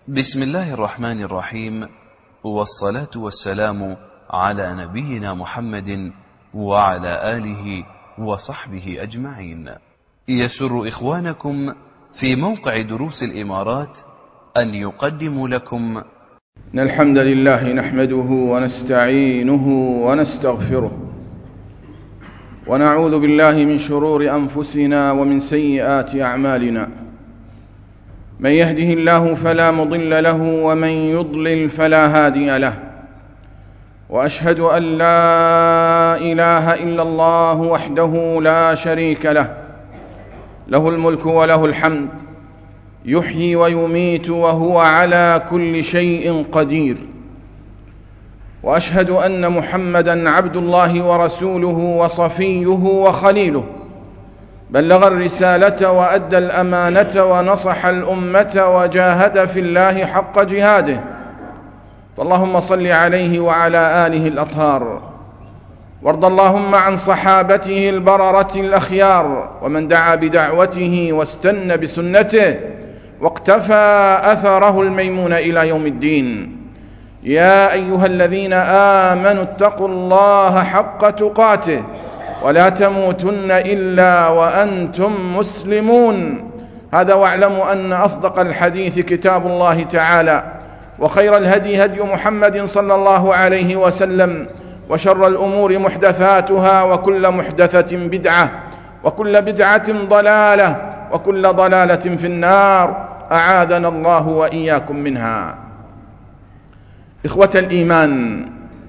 بسم الله الرحمن الرحيم، والصلاة والسلام على نبينا محمد وعلى آله وصحبه أجمعين. يسر إخوانكم في موقع دروس الإمارات أن يقدموا لكم إن الحمد لله نحمده ونستعينه ونستغفره ونعوذ بالله من شرور أنفسنا ومن سيئات أعمالنا. من يهده الله فلا مضل له ومن يضلل فلا هادي له، وأشهد أن لا إله إلا الله وحده لا شريك له، له الملك وله الحمد، يحيي ويميت وهو على كل شيء قدير. وأشهد أن محمدًا عبد الله ورسوله وصفيه وخليله، بلغ الرسالة وأدى الأمانة ونصح الأمة وجاهد في الله حق جهاده، فاللهم صل عليه وعلى آله الأطهار، وارض اللهم عن صحابته البررة الأخيار، ومن دعا بدعوته واستنى بسنته واقتفى أثره الميمون إلى يوم الدين. يا أيها الذين آمنوا اتقوا الله حق تقاته ولا تموتن إلا وأنتم مسلمون. هذا واعلموا أن أصدق الحديث كتاب الله تعالى، وخير الهدي هدي محمد صلى الله عليه وسلم، وشر الأمور محدثاتها، وكل محدثة بدعة، وكل بدعة ضلالة، وكل ضلالة في النار، أعاذنا الله وإياكم منها. إخوة الإيمان،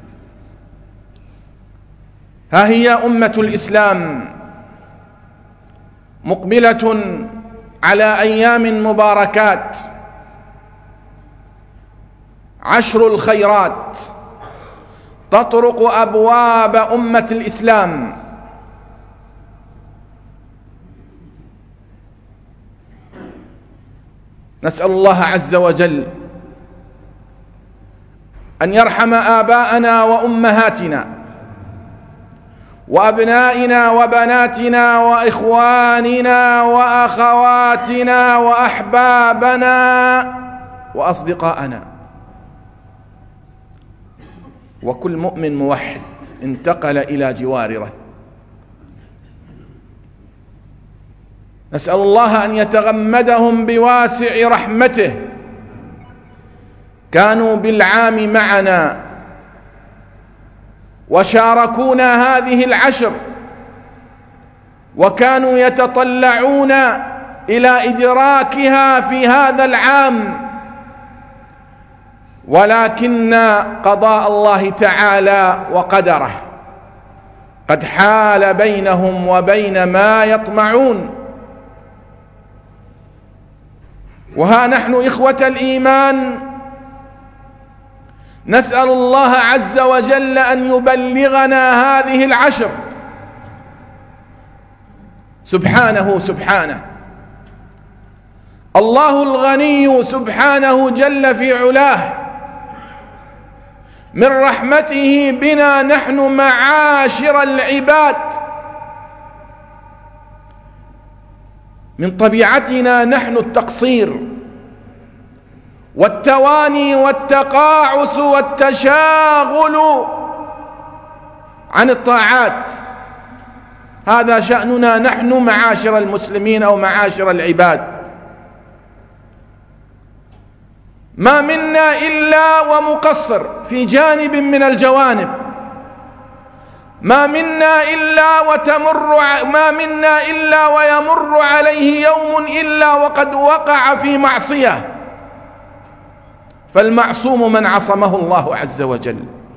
ها هي أمة الإسلام مقبلة على أيام مباركات، عشر الخيرات تطرق أبواب أمة الإسلام. نسأل الله عز وجل أن يرحم آباءنا وأمهاتنا وأبنائنا وبناتنا وإخواننا وأخواتنا وأحبابنا وأصدقاءنا، وكل مؤمن موحد انتقل إلى جواره. نسأل الله أن يتغمدهم بواسع رحمته. كانوا بالعام معنا وشاركونا هذه العشر، وكانوا يتطلعون إلى إدراكها في هذا العام، ولكن قضاء الله تعالى وقدره قد حال بينهم وبين ما يطمعون. وها نحن إخوة الإيمان نسأل الله عز وجل أن يبلغنا هذه العشر. سبحانه سبحانه، الله الغني سبحانه جل في علاه، من رحمته بنا نحن معاشر العباد. من طبيعتنا نحن التقصير والتواني والتقاعس والتشاغل عن الطاعات. هذا شأننا نحن معاشر المسلمين أو معاشر العباد. ما منا إلا ومقصر في جانب من الجوانب، ما منا إلا ويمر عليه يوم إلا وقد وقع في معصية. فالمعصوم من عصمه الله عز وجل،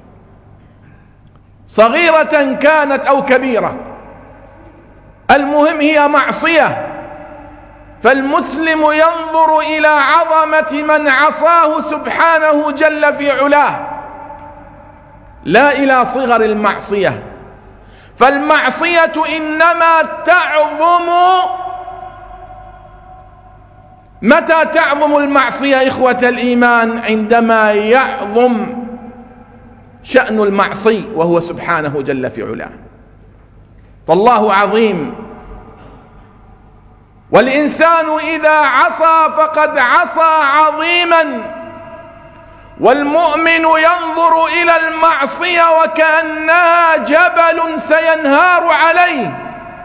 صغيرة كانت أو كبيرة، المهم هي معصية. فالمسلم ينظر إلى عظمة من عصاه سبحانه جل في علاه، لا إلى صغر المعصية. فالمعصية إنما تعظم. متى تعظم المعصية إخوة الإيمان؟ عندما يعظم شأن المعصي وهو سبحانه جل في علاه. فالله عظيم والإنسان إذا عصى فقد عصى عظيما، والمؤمن ينظر إلى المعصية وكأنها جبل سينهار عليه،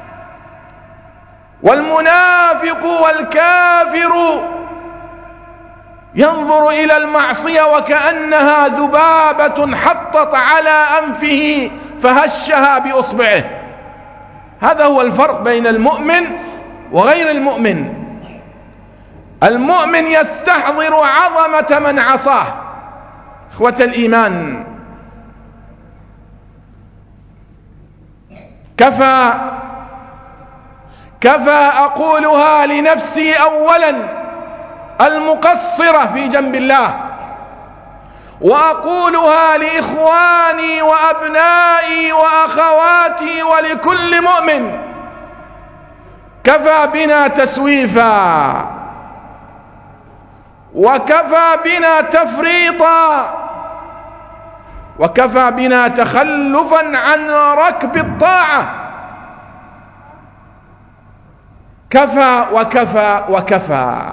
والمنافق والكافر ينظر إلى المعصية وكأنها ذبابة حطت على أنفه فهشها بإصبعه. هذا هو الفرق بين المؤمن وغير المؤمن. المؤمن يستحضر عظمة من عصاه. إخوة الإيمان، كفى أقولها لنفسي أولا المقصرة في جنب الله، وأقولها لإخواني وأبنائي وأخواتي ولكل مؤمن: كفى بنا تسويفا، وكفى بنا تفريطا، وكفى بنا تخلفا عن ركب الطاعة. كفى وكفى وكفى،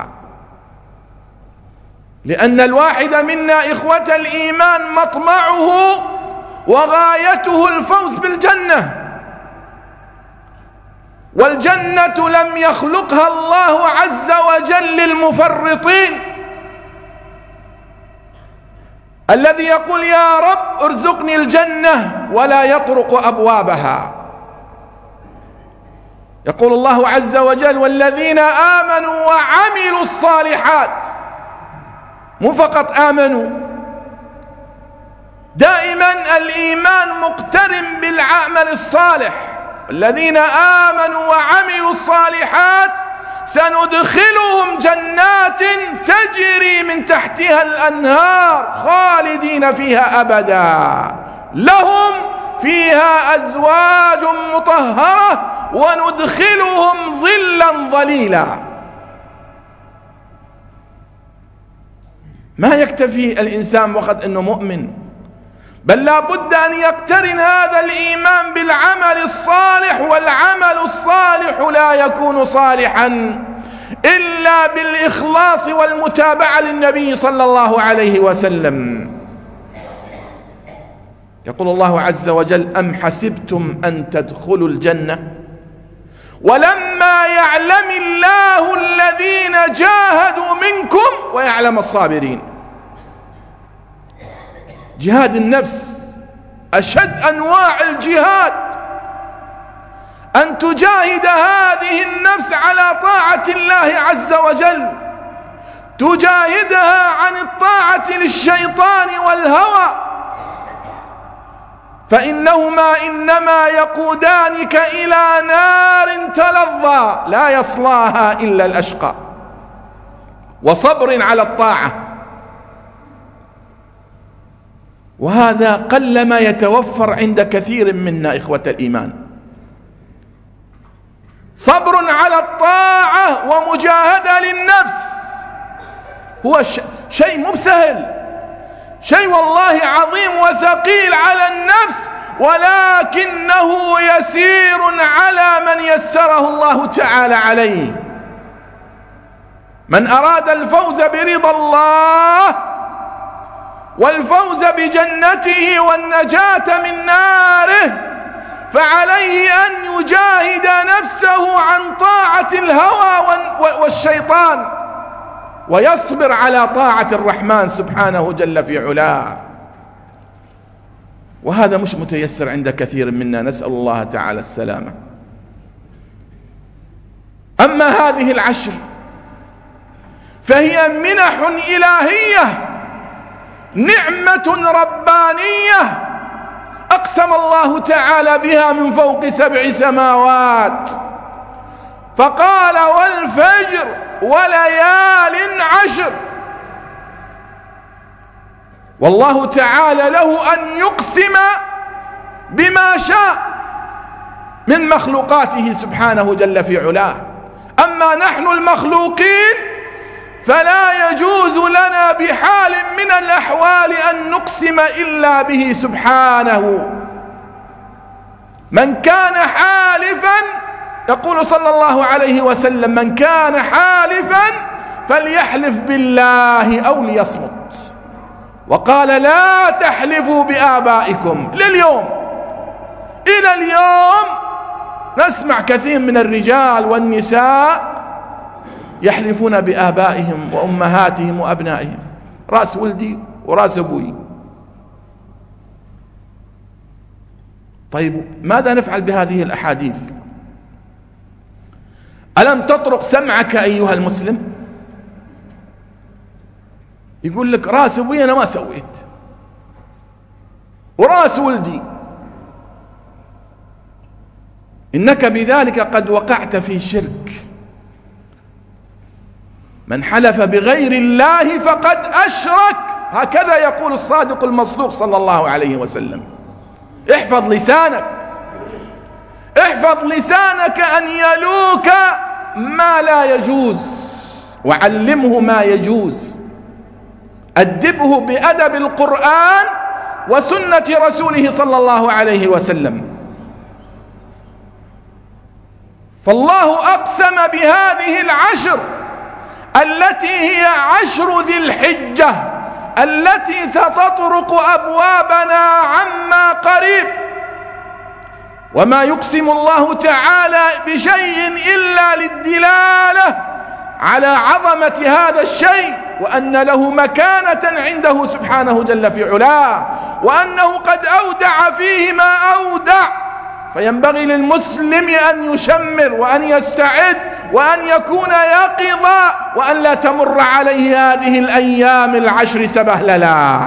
لأن الواحد منا إخوة الإيمان مطمعه وغايته الفوز بالجنة، والجنة لم يخلقها الله عز وجل للمفرطين، الذي يقول: يا رب ارزقني الجنة ولا يطرق أبوابها. يقول الله عز وجل: والذين آمنوا وعملوا الصالحات. مو فقط آمنوا، دائما الإيمان مقترن بالعمل الصالح. الذين آمنوا وعملوا الصالحات سندخلهم جنات تجري من تحتها الأنهار خالدين فيها أبدا، لهم فيها أزواج مطهرة وندخلهم ظلا ظليلا. ما يكتفي الإنسان وقد أنه مؤمن، بل لا بد أن يقترن هذا الإيمان بالعمل الصالح، والعمل الصالح لا يكون صالحا إلا بالإخلاص والمتابعة للنبي صلى الله عليه وسلم. يقول الله عز وجل: أم حسبتم أن تدخلوا الجنة ولما يعلم الله الذين جاهدوا منكم ويعلم الصابرين. جهاد النفس أشد أنواع الجهاد، أن تجاهد هذه النفس على طاعة الله عز وجل، تجاهدها عن الطاعة للشيطان والهوى، فإنهما إنما يقودانك إلى نار تلظى لا يصلاها إلا الأشقى. وصبر على الطاعة، وهذا قلما يتوفر عند كثير منا إخوة الإيمان. صبر على الطاعة ومجاهدة للنفس هو شيء مو سهل، شيء والله عظيم وثقيل على النفس، ولكنه يسير على من يسره الله تعالى عليه. من أراد الفوز برضا الله والفوز بجنته والنجاة من ناره فعليه أن يجاهد نفسه عن طاعة الهوى والشيطان، ويصبر على طاعة الرحمن سبحانه جل في علاه. وهذا مش متيسر عند كثير منا، نسأل الله تعالى السلامة. أما هذه العشر فهي منح إلهية، نعمة ربانية أقسم الله تعالى بها من فوق 7 سماوات، فقال: والفجر وليال عشر. والله تعالى له أن يقسم بما شاء من مخلوقاته سبحانه جل في علاه. أما نحن المخلوقين فلا يجوز لنا بحال من الأحوال أن نقسم إلا به سبحانه. من كان حالفا يقول صلى الله عليه وسلم: من كان حالفا فليحلف بالله أو ليصمت. وقال: لا تحلفوا بآبائكم. لليوم إلى اليوم نسمع كثير من الرجال والنساء يحلفون بآبائهم وأمهاتهم وأبنائهم، رأس ولدي ورأس أبوي. طيب ماذا نفعل بهذه الأحاديث؟ ألم تطرق سمعك أيها المسلم؟ يقول لك: رأس أبوي أنا ما سويت، ورأس ولدي. إنك بذلك قد وقعت في شرك. من حلف بغير الله فقد أشرك، هكذا يقول الصادق المصدوق صلى الله عليه وسلم. احفظ لسانك، احفظ لسانك أن يلوك ما لا يجوز، وعلمه ما يجوز. أدبه بأدب القرآن وسنة رسوله صلى الله عليه وسلم. فالله أقسم بهذه العشر التي هي عشر ذي الحجة، التي ستطرق أبوابنا عما قريب. وما يقسم الله تعالى بشيء إلا للدلالة على عظمة هذا الشيء، وأن له مكانة عنده سبحانه جل في علاه، وأنه قد أودع فيه ما أودع. فينبغي للمسلم أن يشمر وأن يستعد وأن يكون يقظا، وأن لا تمر عليه هذه الأيام العشر سبهللا.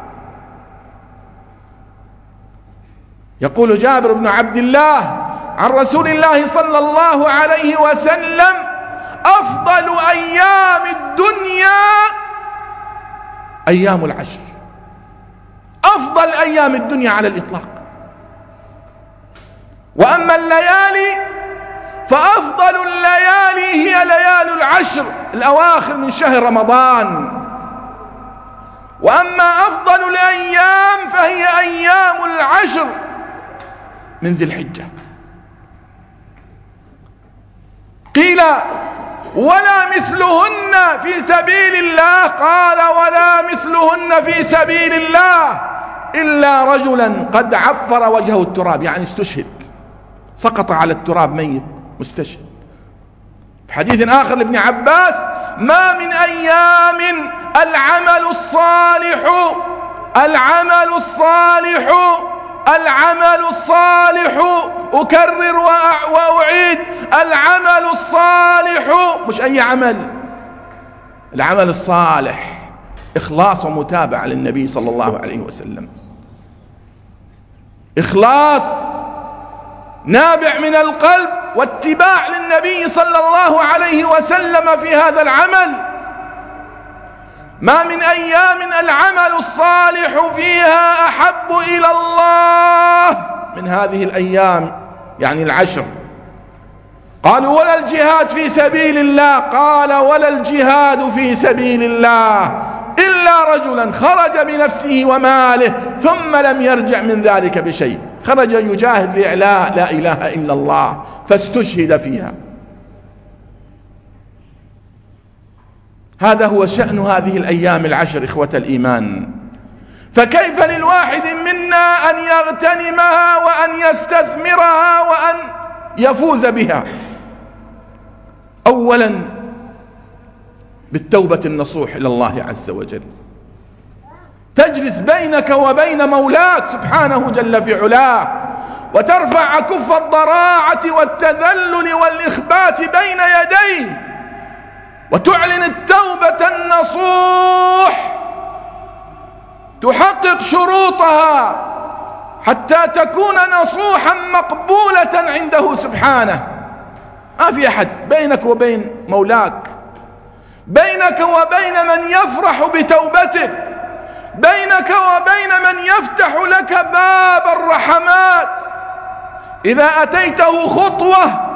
يقول جابر بن عبد الله عن رسول الله صلى الله عليه وسلم: أفضل أيام الدنيا أيام العشر. أفضل أيام الدنيا على الإطلاق. وأما الليالي فأفضل الليالي هي ليالي العشر الأواخر من شهر رمضان. وأما أفضل الأيام فهي أيام العشر من ذي الحجة. قيل: ولا مثلهن في سبيل الله؟ قال: ولا مثلهن في سبيل الله إلا رجلا قد عفر وجهه التراب، يعني استشهد، سقط على التراب ميت مستشهد. في حديث آخر لابن عباس: ما من أيام العمل الصالح أكرر وأعيد، العمل الصالح، مش أي عمل، العمل الصالح، إخلاص ومتابعة للنبي صلى الله عليه وسلم، إخلاص نابع من القلب واتباع للنبي صلى الله عليه وسلم في هذا العمل. ما من أيام العمل الصالح فيها أحب إلى الله من هذه الأيام، يعني العشر. قالوا: ولا الجهاد في سبيل الله؟ قال: ولا الجهاد في سبيل الله إلا رجلا خرج بنفسه وماله ثم لم يرجع من ذلك بشيء، خرج يجاهد لإعلاء لا إله إلا الله فاستشهد فيها. هذا هو شأن هذه الأيام العشر إخوة الإيمان. فكيف للواحد منا أن يغتنمها وأن يستثمرها وأن يفوز بها؟ أولا بالتوبة النصوح إلى الله عز وجل، تجلس بينك وبين مولاك سبحانه جل في علاه، وترفع كف الضراعة والتذلل والإخبات بين يديه، وتعلن التوبة النصوح، تحقق شروطها حتى تكون نصوحا مقبولة عنده سبحانه. ما في أحد بينك وبين مولاك، بينك وبين من يفرح بتوبتك، بينك وبين من يفتح لك باب الرحمات. إذا أتيته خطوة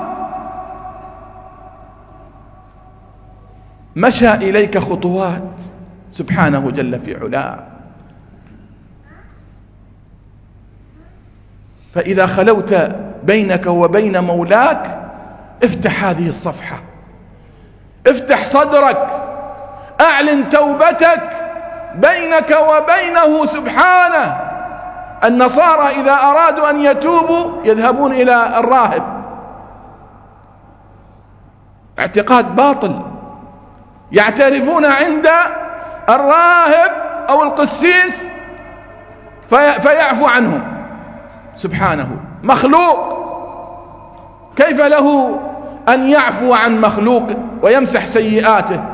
مشى إليك خطوات سبحانه جل في علاه. فإذا خلوت بينك وبين مولاك افتح هذه الصفحة، افتح صدرك، أعلن توبتك بينك وبينه سبحانه. النصارى إذا أرادوا أن يتوبوا يذهبون إلى الراهب، اعتقاد باطل، يعترفون عند الراهب أو القسيس فيعفو عنهم سبحانه. مخلوق، كيف له أن يعفو عن مخلوق ويمسح سيئاته؟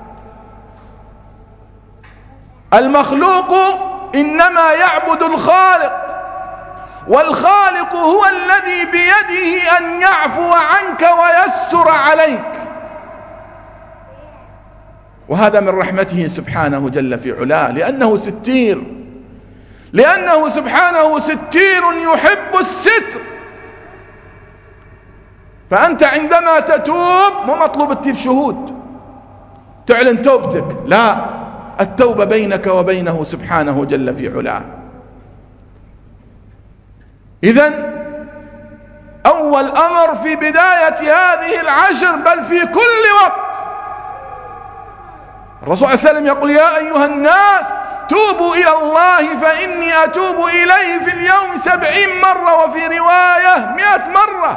المخلوق إنما يعبد الخالق، والخالق هو الذي بيده أن يعفو عنك ويستر عليك، وهذا من رحمته سبحانه جل في علاه، لأنه سبحانه ستير يحب الستر. فأنت عندما تتوب مو مطلوب تجيب شهود تعلن توبتك، لا، التوبة بينك وبينه سبحانه جل في علاه. إذن أول أمر في بداية هذه العشر، بل في كل وقت، الرسول صلى الله عليه وسلم يقول: يا أيها الناس توبوا إلى الله فإني أتوب إليه في اليوم 70 مرة، وفي رواية 100 مرة.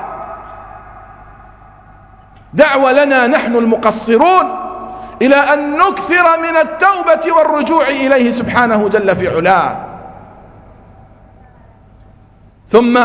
دعوة لنا نحن المقصرون إلى أن نكثر من التوبة والرجوع إليه سبحانه جل في علاه. ثم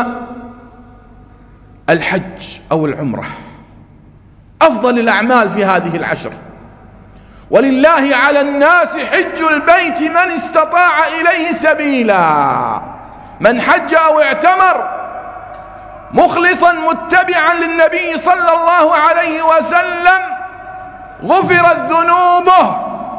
الحج أو العمرة أفضل الأعمال في هذه العشر. ولله على الناس حج البيت من استطاع إليه سبيلا. من حج أو اعتمر مخلصا متبعا للنبي صلى الله عليه وسلم غفرت ذنوبه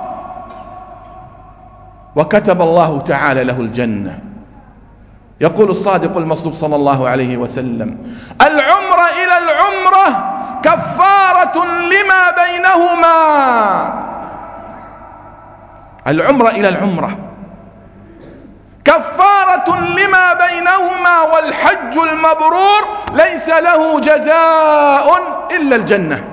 وكتب الله تعالى له الجنة. يقول الصادق المصدوق صلى الله عليه وسلم: العمرة إلى العمرة كفارة لما بينهما. العمرة إلى العمرة كفارة لما بينهما، والحج المبرور ليس له جزاء إلا الجنة.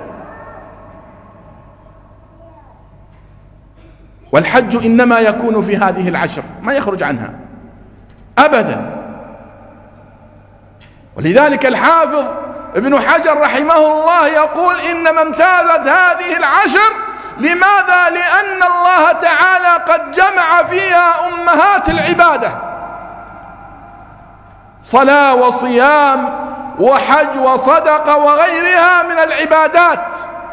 والحج إنما يكون في هذه العشر، ما يخرج عنها أبدا. ولذلك الحافظ ابن حجر رحمه الله يقول: إنما امتازت هذه العشر. لماذا؟ لأن الله تعالى قد جمع فيها أمهات العبادة، صلاة وصيام وحج وصدقة وغيرها من العبادات.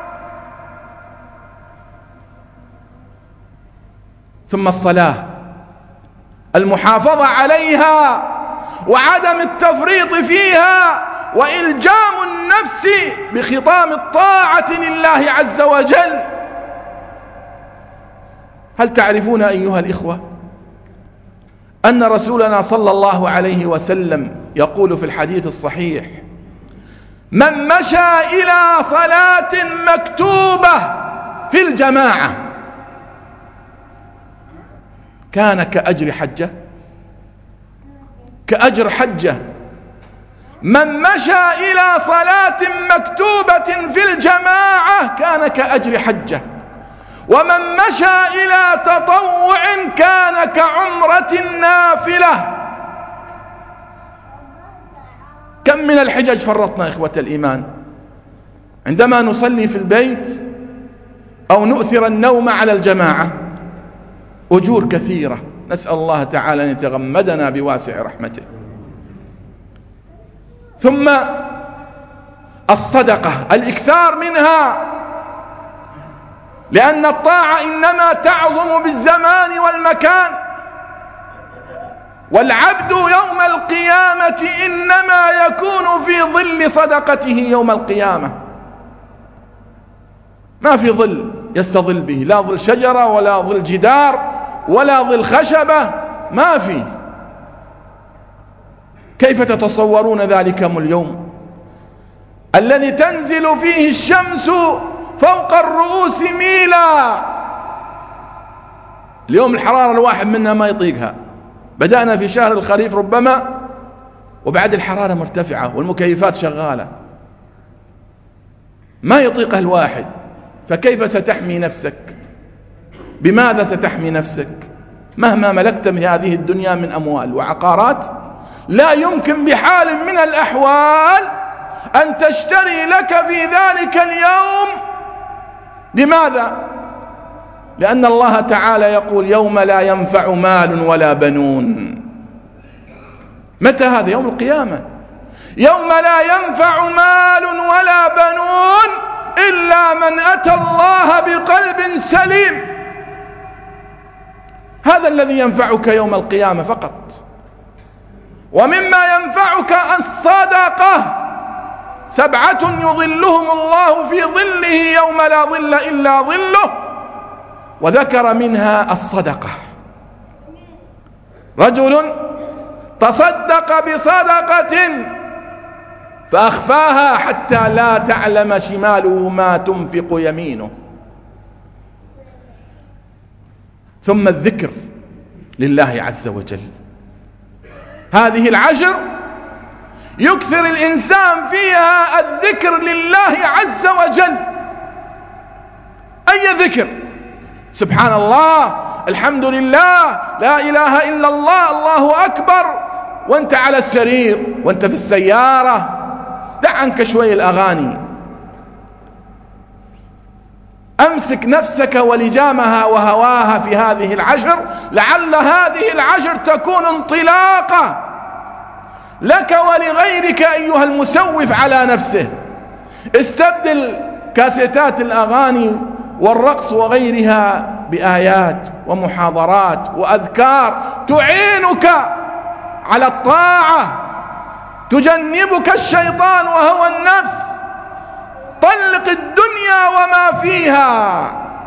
ثم الصلاة، المحافظة عليها وعدم التفريط فيها وإلجام النفس بخطام الطاعة لله عز وجل. هل تعرفون أيها الإخوة أن رسولنا صلى الله عليه وسلم يقول في الحديث الصحيح: من مشى إلى صلاة مكتوبة في الجماعة كان كأجر حجة، كأجر حجة. من مشى إلى صلاة مكتوبة في الجماعة كان كأجر حجة، ومن مشى إلى تطوع كان كعمرة نافلة. كم من الحجج فرطنا إخوة الإيمان عندما نصلي في البيت أو نؤثر النوم على الجماعة. أجور كثيرة، نسأل الله تعالى أن يتغمدنا بواسع رحمته. ثم الصدقة، الإكثار منها، لأن الطاعة إنما تعظم بالزمان والمكان، والعبد يوم القيامة إنما يكون في ظل صدقته يوم القيامة. ما في ظل يستظل به، لا ظل شجرة ولا ظل جدار ولا ظل خشبة، ما في. كيف تتصورون ذلكم اليوم الذي تنزل فيه الشمس فوق الرؤوس ميلا؟ اليوم الحرارة الواحد منا ما يطيقها. بدأنا في شهر الخريف ربما، وبعد الحرارة مرتفعة والمكيفات شغالة. ما يطيقه الواحد، فكيف ستحمي نفسك؟ بماذا ستحمي نفسك؟ مهما ملكت من هذه الدنيا من أموال وعقارات، لا يمكن بحال من الأحوال أن تشتري لك في ذلك اليوم. لماذا؟ لأن الله تعالى يقول: يوم لا ينفع مال ولا بنون. متى هذا؟ يوم القيامة، يوم لا ينفع مال ولا بنون إلا من أتى الله بقلب سليم. هذا الذي ينفعك يوم القيامة فقط. ومما ينفعك الصدقة، 7 يظلهم الله في ظله يوم لا ظل إلا ظله، وذكر منها الصدقة. رجل تصدق بصدقة فأخفاها حتى لا تعلم شماله ما تنفق يمينه. ثم الذكر لله عز وجل. هذه العشر يكثر الإنسان فيها الذكر لله عز وجل. أي ذكر؟ سبحان الله، الحمد لله، لا إله إلا الله، الله أكبر، وانت على السرير وانت في السيارة. دع عنك شوي الأغاني، أمسك نفسك ولجامها وهواها في هذه العشر، لعل هذه العشر تكون انطلاقة لك ولغيرك أيها المسوف على نفسه. استبدل كاسيتات الأغاني والرقص وغيرها بآيات ومحاضرات وأذكار تعينك على الطاعة، تجنبك الشيطان وهو النفس. طلق الدنيا وما فيها،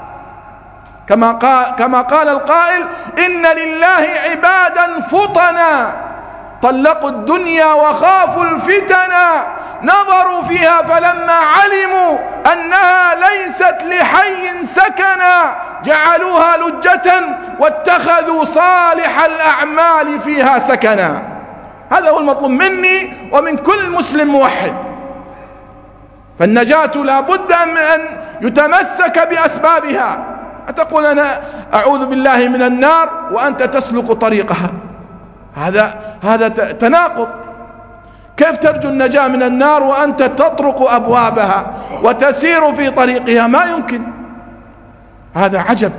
كما قال القائل: إن لله عبادا فطنا طلقوا الدنيا وخافوا الفتنا، نظروا فيها فلما علموا أنها ليست لحي سكنا جعلوها لجة واتخذوا صالح الأعمال فيها سكنا. هذا هو المطلوب مني ومن كل مسلم موحد. فالنجاة لا بد من أن يتمسك بأسبابها. أتقول أنا أعوذ بالله من النار وأنت تسلك طريقها؟ هذا تناقض. كيف ترجو النجاة من النار وأنت تطرق أبوابها وتسير في طريقها؟ ما يمكن، هذا عجب.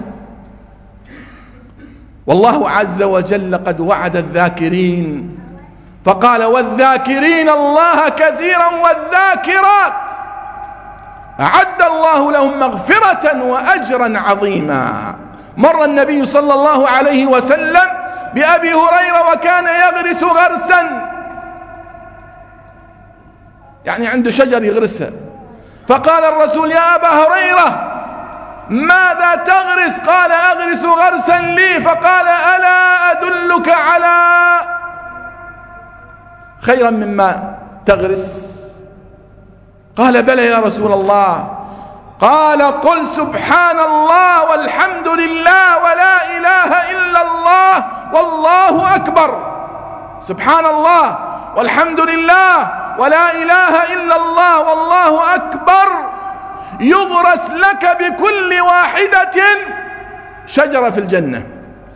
والله عز وجل قد وعد الذاكرين فقال: والذاكرين الله كثيرا والذاكرات أعد الله لهم مغفرة وأجرا عظيما. مر النبي صلى الله عليه وسلم بأبي هريرة وكان يغرس غرسا، يعني عنده شجر يغرسها، فقال الرسول: يا أبا هريرة ماذا تغرس؟ قال: أغرس غرسا لي. فقال: ألا أدلك على خيرا مما تغرس؟ قال: بلى يا رسول الله. قال: قل سبحان الله والحمد لله ولا إله إلا الله والله أكبر. سبحان الله والحمد لله ولا إله إلا الله والله أكبر، يغرس لك بكل واحدة شجرة في الجنة.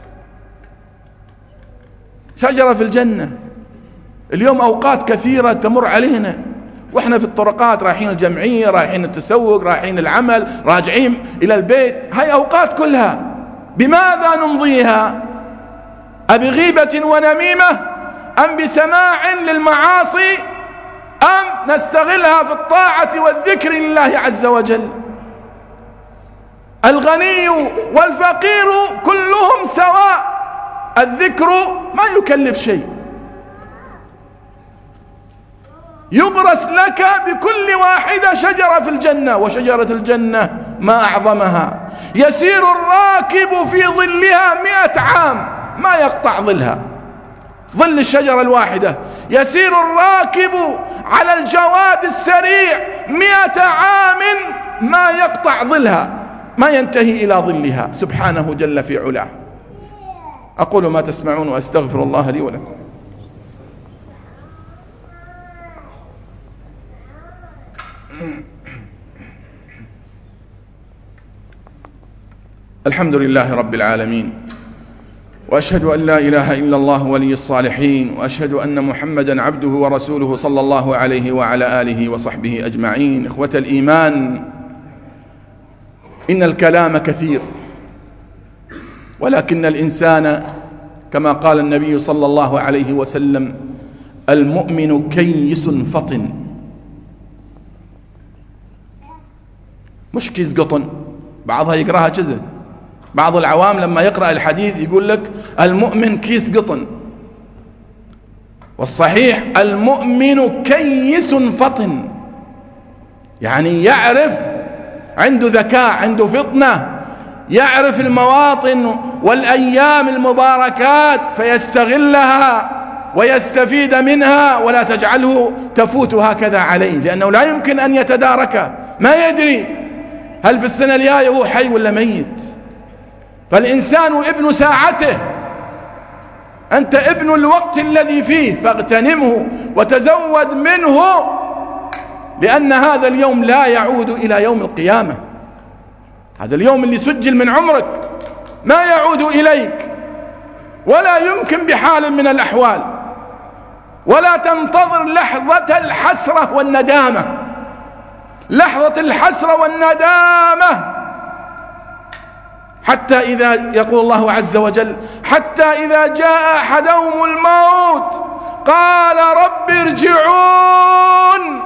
شجرة في الجنة. اليوم أوقات كثيرة تمر علينا وإحنا في الطرقات، رايحين الجمعية، رايحين التسوق، رايحين العمل، راجعين إلى البيت. هاي أوقات كلها بماذا نمضيها؟ أبغيبة ونميمة أم بسماع للمعاصي أم نستغلها في الطاعة والذكر لله عز وجل؟ الغني والفقير كلهم سواء، الذكر ما يكلف شيء، يغرس لك بكل واحدة شجرة في الجنة، وشجرة الجنة ما أعظمها. يسير الراكب في ظلها 100 عام ما يقطع ظلها، ظل الشجرة الواحدة. يسير الراكب على الجواد السريع 100 عام ما يقطع ظلها، ما ينتهي إلى ظلها سبحانه جل في علاه. أقول ما تسمعون وأستغفر الله لي ولكم. الحمد لله رب العالمين، وأشهد أن لا إله إلا الله ولي الصالحين، وأشهد أن محمدا عبده ورسوله صلى الله عليه وعلى آله وصحبه أجمعين. إخوة الإيمان، إن الكلام كثير، ولكن الإنسان كما قال النبي صلى الله عليه وسلم: المؤمن كيس فطن. مش كيس قطن، بعضها يقرأها كذا. بعض العوام لما يقرأ الحديث يقول لك المؤمن كيس قطن، والصحيح المؤمن كيس فطن، يعني يعرف، عنده ذكاء، عنده فطنة، يعرف المواطن والأيام المباركات فيستغلها ويستفيد منها، ولا تجعله تفوت هكذا عليه، لأنه لا يمكن أن يتداركه، ما يدري هل في السنة الجاية هو حي ولا ميت. فالإنسان ابن ساعته، أنت ابن الوقت الذي فيه، فاغتنمه وتزود منه، لأن هذا اليوم لا يعود إلى يوم القيامة. هذا اليوم اللي سجل من عمرك ما يعود إليك، ولا يمكن بحال من الأحوال. ولا تنتظر لحظة الحسرة والندامة، لحظة الحسرة والندامة، حتى إذا، يقول الله عز وجل: حتى إذا جاء أحدهم الموت قال رب ارجعون.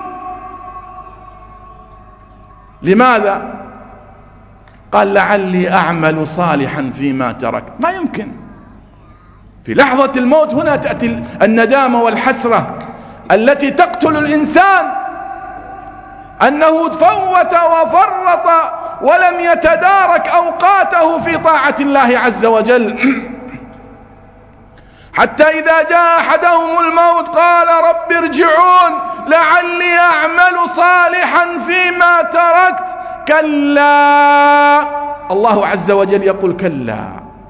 لماذا؟ قال لعلي أعمل صالحا فيما تركت. ما يمكن. في لحظة الموت هنا تأتي الندامة والحسرة التي تقتل الإنسان، أنه فوت وفرط ولم يتدارك أوقاته في طاعة الله عز وجل. حتى إذا جاء أحدهم الموت قال رب ارجعون لعلي أعمل صالحا فيما تركت. كلا، الله عز وجل يقول: كلا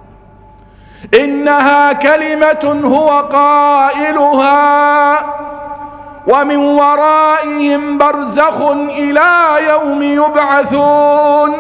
إنها كلمة هو قائلها ومن ورائهم برزخ إلى يوم يبعثون.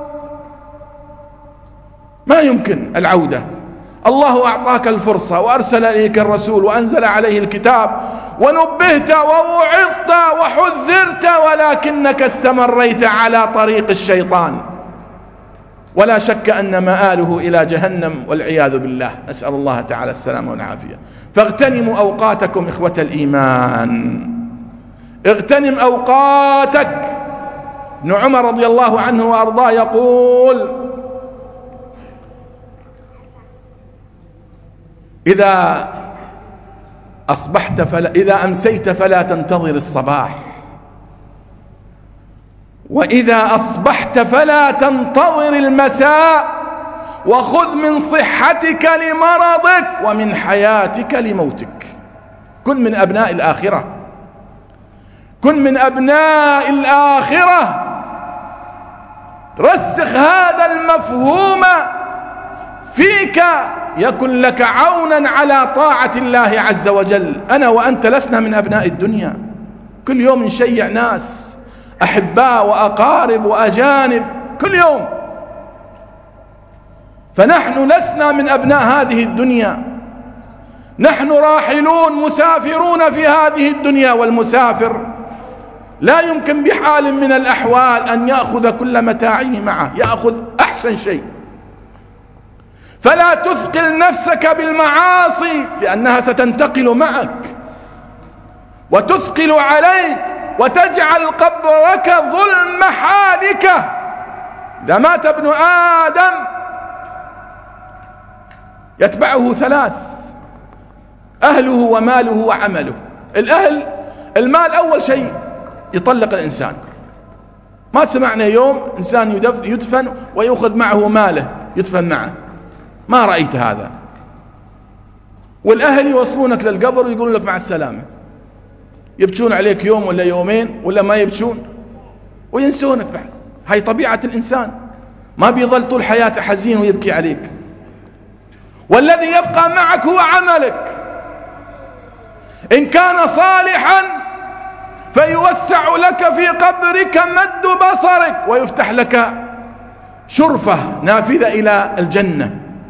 ما يمكن العودة. الله أعطاك الفرصة وأرسل إليك الرسول وأنزل عليه الكتاب ونبهت ووعظت وحذرت، ولكنك استمريت على طريق الشيطان، ولا شك أن مآله إلى جهنم والعياذ بالله، نسأل الله تعالى السلامة والعافية. فاغتنموا أوقاتكم إخوة الإيمان، اغتنم أوقاتك. ابن عمر رضي الله عنه وأرضاه يقول: إذا أمسيت فلا تنتظر الصباح، وإذا أصبحت فلا تنتظر المساء، وخذ من صحتك لمرضك ومن حياتك لموتك. كن من أبناء الآخرة، كن من أبناء الآخرة. رسخ هذا المفهوم فيك، يكن لك عونا على طاعة الله عز وجل. أنا وأنت لسنا من أبناء الدنيا، كل يوم نشيع ناس، أحباء وأقارب وأجانب كل يوم، فنحن لسنا من أبناء هذه الدنيا، نحن راحلون مسافرون في هذه الدنيا. والمسافر لا يمكن بحال من الأحوال أن يأخذ كل متاعه معه، يأخذ أحسن شيء. فلا تثقل نفسك بالمعاصي، لأنها ستنتقل معك وتثقل عليك وتجعل قبرك ظلم حالك. إذا مات ابن آدم يتبعه ثلاث: أهله وماله وعمله. الأهل، المال أول شيء يطلق الإنسان. ما سمعنا يوم إنسان يدفن ويأخذ معه ماله يدفن معه، ما رأيت هذا. والأهل يوصلونك للقبر ويقولون لك مع السلامة، يبكون عليك يوم ولا يومين ولا ما يبكون وينسونك بعد. هاي طبيعة الإنسان، ما بيظل طول حياته حزين ويبكي عليك. والذي يبقى معك هو عملك، إن كان صالحا فيوسع لك في قبرك مد بصرك ويفتح لك شرفة نافذة إلى الجنة.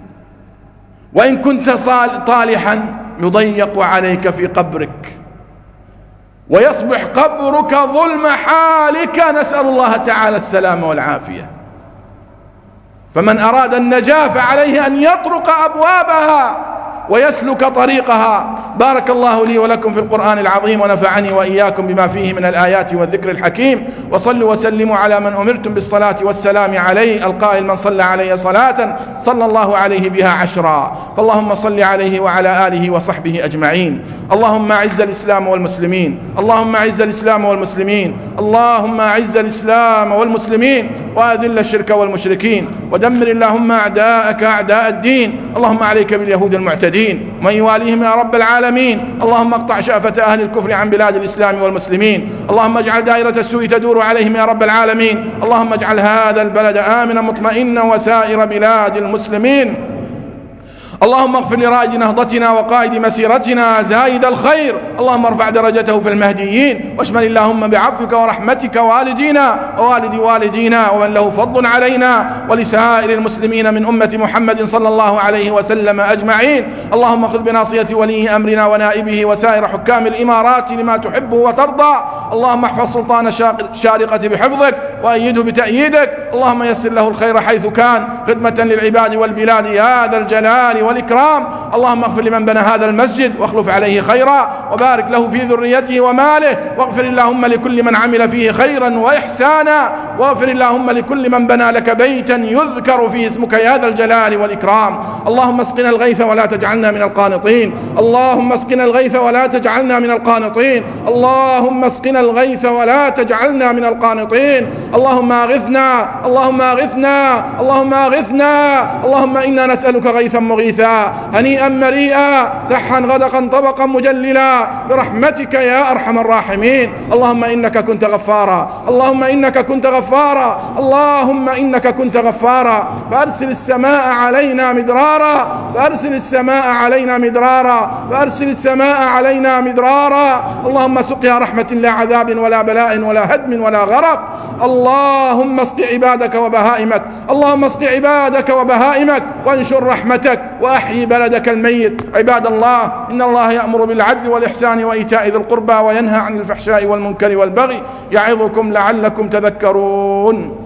وإن كنت طالحا يضيق عليك في قبرك ويصبح قبرك ظلم حالك، نسأل الله تعالى السلامة والعافية. فمن أراد النجاة فعليه أن يطرق أبوابها ويسلك طريقها. بارك الله لي ولكم في القرآن العظيم، ونفعني وإياكم بما فيه من الآيات والذكر الحكيم. وصلوا وسلموا على من أمرتم بالصلاة والسلام عليه، القائل: من صلى علي صلاة صلى الله عليه بها 10. فاللهم صل عليه وعلى آله وصحبه أجمعين. اللهم أعز الإسلام والمسلمين، اللهم أعز الإسلام والمسلمين، اللهم أعز الإسلام والمسلمين، وأذل الشرك والمشركين، ودمر اللهم أعداءك أعداء الدين. اللهم عليك باليهود المعتدين ومن يواليهم يا رب العالمين. اللهم اقطع شأفة أهل الكفر عن بلاد الإسلام والمسلمين. اللهم اجعل دائرة السوء تدور عليهم يا رب العالمين. اللهم اجعل هذا البلد آمنا مطمئنا وسائر بلاد المسلمين. اللهم اغفر لرائد نهضتنا وقائد مسيرتنا زايد الخير، اللهم ارفع درجته في المهديين، واشمل اللهم بعفوك ورحمتك والدينا ووالد والدينا ومن له فضل علينا ولسائر المسلمين من أمة محمد صلى الله عليه وسلم أجمعين. اللهم خذ بناصية ولي أمرنا ونائبه وسائر حكام الإمارات لما تحب وترضى. اللهم احفظ سلطان الشارقة بحفظك وأيده بتأييدك. اللهم يسر له الخير حيث كان خدمة للعباد والبلاد يا ذا الجلال والإكرام. اللهم اغفر لمن بنى هذا المسجد واخلف عليه خيرا، وبارك له في ذريته وماله، واغفر اللهم لكل من عمل فيه خيرا وإحسانا، واغفر اللهم لكل من بنى لك بيتا يذكر فيه اسمك يا ذا الجلال والإكرام. اللهم اسقنا الغيث ولا تجعلنا من القانطين، اللهم اسقنا الغيث ولا تجعلنا من القانطين، اللهم اسقنا الغيث ولا تجعلنا من القانطين. اللهم أغثنا، اللهم أغثنا، اللهم أغثنا. اللهم إنا نسألك غيثا مغيثا هنيئا مريئا سحا غدقا طبقا مجللا برحمتك يا أرحم الراحمين. اللهم إنك كنت غفارا، اللهم إنك كنت غفارا، اللهم إنك كنت غفارا. فأرسل السماء علينا مدرارا، فأرسل السماء علينا مدرارا، فأرسل السماء علينا مدرارا. اللهم سقيا رحمة لا عذاب ولا بلاء ولا هدم ولا غرق. اللهم اسق عبادك وبهائمك، اللهم اسق عبادك وبهائمك وانشر رحمتك وأحيي بلدك الميت. عباد الله، إن الله يأمر بالعدل والإحسان وإيتاء ذي القربى وينهى عن الفحشاء والمنكر والبغي، يعظكم لعلكم تذكرون.